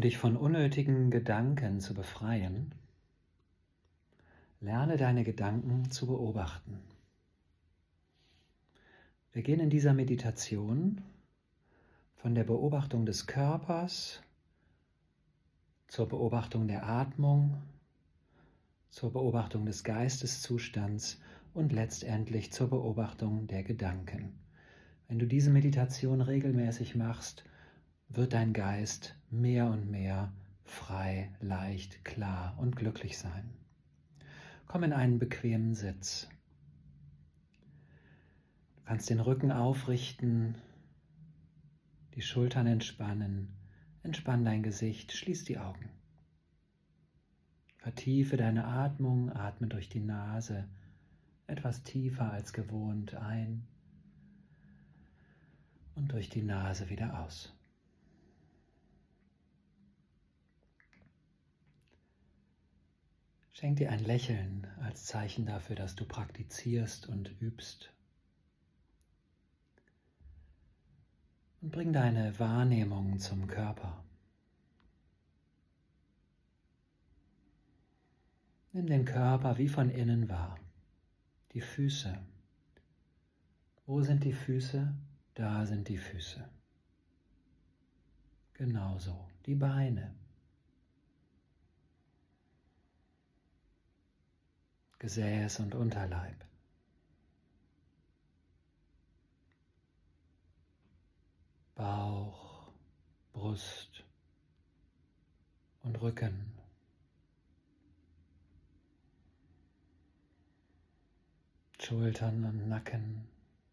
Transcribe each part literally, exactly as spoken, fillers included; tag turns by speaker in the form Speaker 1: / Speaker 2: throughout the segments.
Speaker 1: Um dich von unnötigen Gedanken zu befreien, lerne deine Gedanken zu beobachten. Wir gehen in dieser Meditation von der Beobachtung des Körpers zur Beobachtung der Atmung, zur Beobachtung des Geisteszustands und letztendlich zur Beobachtung der Gedanken. Wenn du diese Meditation regelmäßig machst, wird dein Geist mehr und mehr frei, leicht, klar und glücklich sein. Komm in einen bequemen Sitz. Du kannst den Rücken aufrichten, die Schultern entspannen, entspann dein Gesicht, schließ die Augen. Vertiefe deine Atmung, atme durch die Nase etwas tiefer als gewohnt ein und durch die Nase wieder aus. Schenk dir ein Lächeln als Zeichen dafür, dass du praktizierst und übst. Und bring deine Wahrnehmung zum Körper. Nimm den Körper wie von innen wahr. Die Füße. Wo sind die Füße? Da sind die Füße. Genauso die Beine. Gesäß und Unterleib. Bauch, Brust und Rücken. Schultern und Nacken.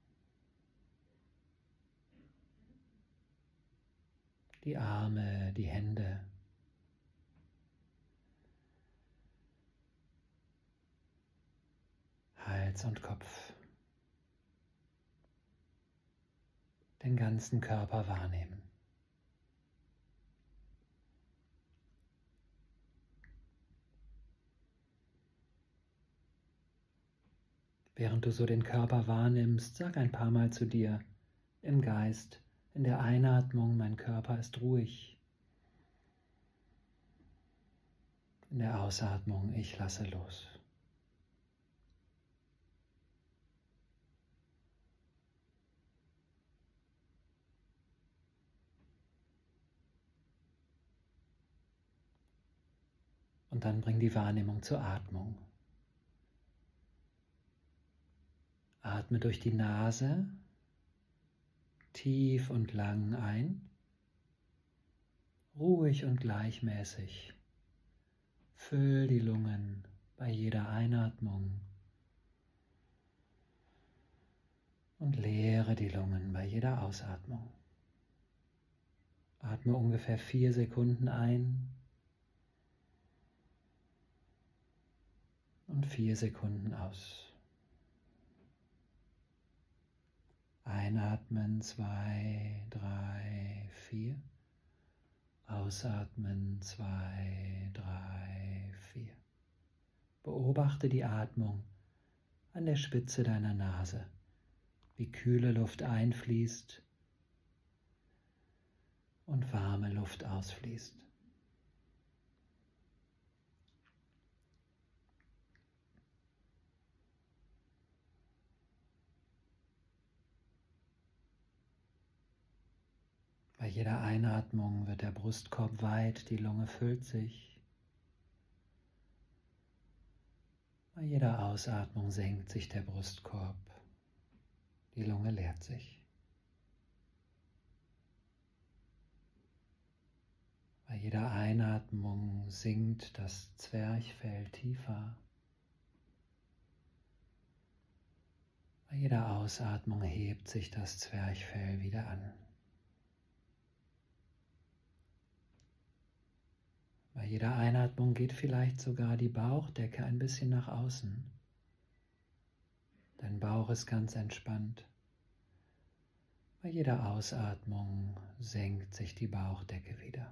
Speaker 1: Die Arme, die Hände. Hals und Kopf. Den ganzen Körper wahrnehmen. Während du so den Körper wahrnimmst, sag ein paar Mal zu dir im Geist, in der Einatmung, mein Körper ist ruhig. In der Ausatmung, ich lasse los. Und dann bring die Wahrnehmung zur Atmung. Atme durch die Nase tief und lang ein, ruhig und gleichmäßig. Füll die Lungen bei jeder Einatmung und leere die Lungen bei jeder Ausatmung. Atme ungefähr vier Sekunden ein und vier Sekunden aus. Einatmen, zwei, drei, vier. Ausatmen, zwei, drei, vier. Beobachte die Atmung an der Spitze deiner Nase, wie kühle Luft einfließt und warme Luft ausfließt. Bei jeder Einatmung wird der Brustkorb weit, die Lunge füllt sich. Bei jeder Ausatmung senkt sich der Brustkorb, die Lunge leert sich. Bei jeder Einatmung sinkt das Zwerchfell tiefer. Bei jeder Ausatmung hebt sich das Zwerchfell wieder an. Bei jeder Einatmung geht vielleicht sogar die Bauchdecke ein bisschen nach außen. Dein Bauch ist ganz entspannt. Bei jeder Ausatmung senkt sich die Bauchdecke wieder.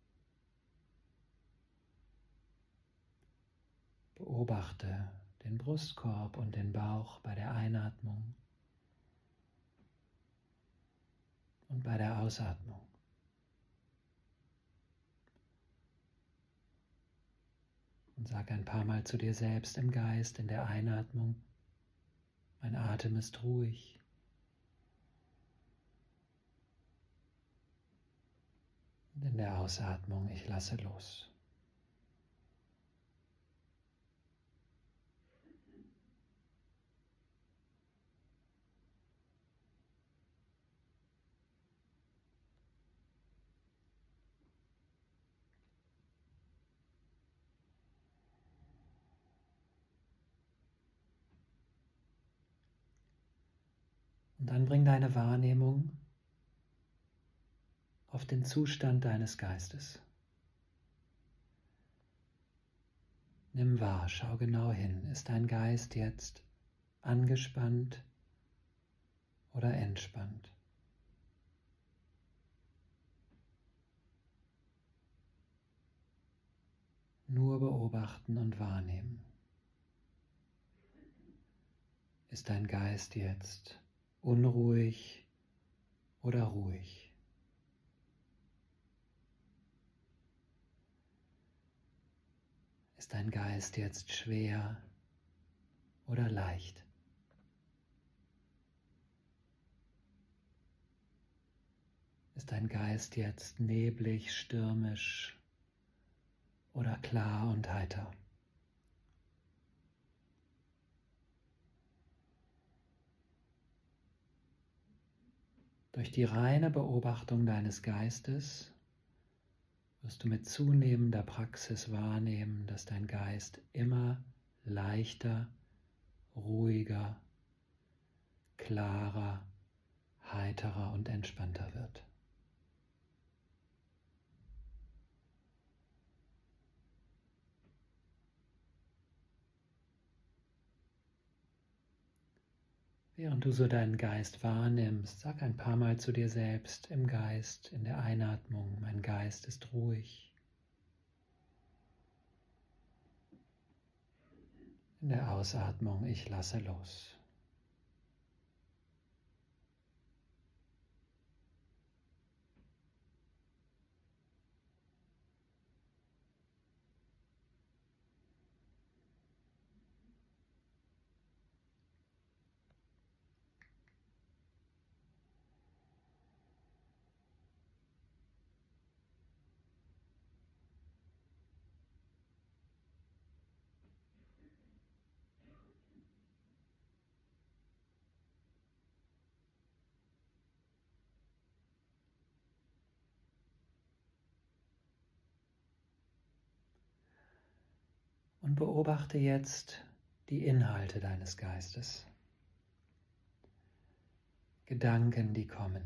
Speaker 1: Beobachte den Brustkorb und den Bauch bei der Einatmung und bei der Ausatmung. Und sag ein paar Mal zu dir selbst im Geist, in der Einatmung: Mein Atem ist ruhig. Und in der Ausatmung: Ich lasse los. Und dann bring deine Wahrnehmung auf den Zustand deines Geistes. Nimm wahr, schau genau hin. Ist dein Geist jetzt angespannt oder entspannt? Nur beobachten und wahrnehmen. Ist dein Geist jetzt unruhig oder ruhig? Ist dein Geist jetzt schwer oder leicht? Ist dein Geist jetzt neblig, stürmisch oder klar und heiter? Durch die reine Beobachtung deines Geistes wirst du mit zunehmender Praxis wahrnehmen, dass dein Geist immer leichter, ruhiger, klarer, heiterer und entspannter wird. Während du so deinen Geist wahrnimmst, sag ein paar Mal zu dir selbst im Geist, in der Einatmung: Mein Geist ist ruhig. In der Ausatmung: Ich lasse los. Und beobachte jetzt die Inhalte deines Geistes. Gedanken, die kommen.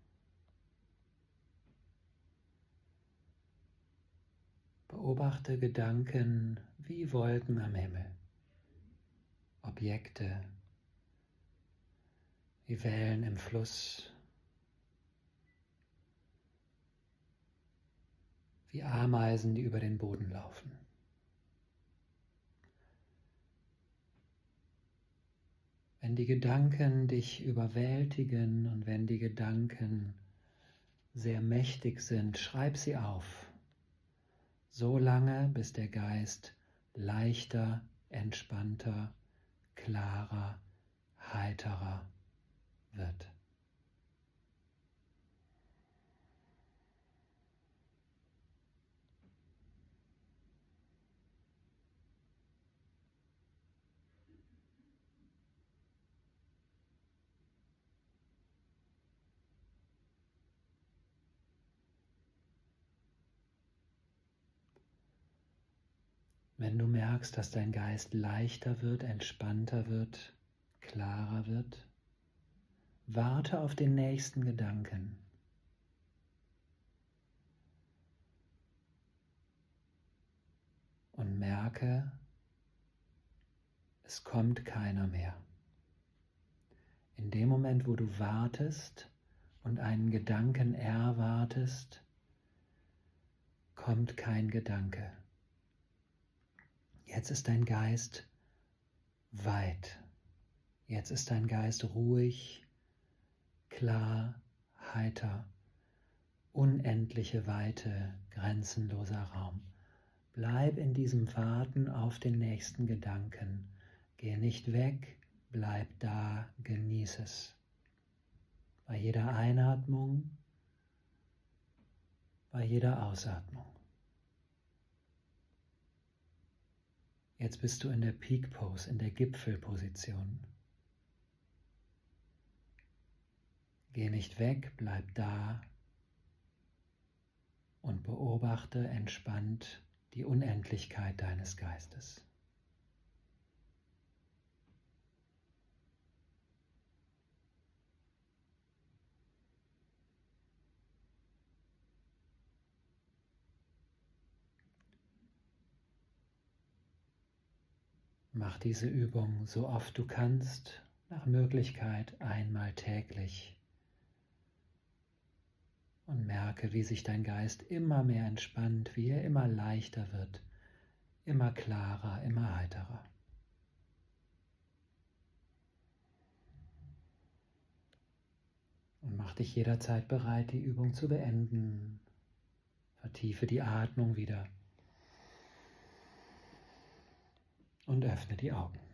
Speaker 1: Beobachte Gedanken wie Wolken am Himmel, Objekte wie Wellen im Fluss, wie Ameisen, die über den Boden laufen. Wenn die Gedanken dich überwältigen und wenn die Gedanken sehr mächtig sind, schreib sie auf, so lange, bis der Geist leichter, entspannter, klarer, heiterer wird. Wenn du merkst, dass dein Geist leichter wird, entspannter wird, klarer wird, warte auf den nächsten Gedanken. Und merke, es kommt keiner mehr. In dem Moment, wo du wartest und einen Gedanken erwartest, kommt kein Gedanke. Jetzt ist dein Geist weit. Jetzt ist dein Geist ruhig, klar, heiter, unendliche Weite, grenzenloser Raum. Bleib in diesem Warten auf den nächsten Gedanken. Geh nicht weg, bleib da, genieß es. Bei jeder Einatmung, bei jeder Ausatmung. Jetzt bist du in der Peak Pose, in der Gipfelposition. Geh nicht weg, bleib da und beobachte entspannt die Unendlichkeit deines Geistes. Mach diese Übung so oft du kannst, nach Möglichkeit einmal täglich. Und merke, wie sich dein Geist immer mehr entspannt, wie er immer leichter wird, immer klarer, immer heiterer. Und mach dich jederzeit bereit, die Übung zu beenden. Vertiefe die Atmung wieder und öffne die Augen.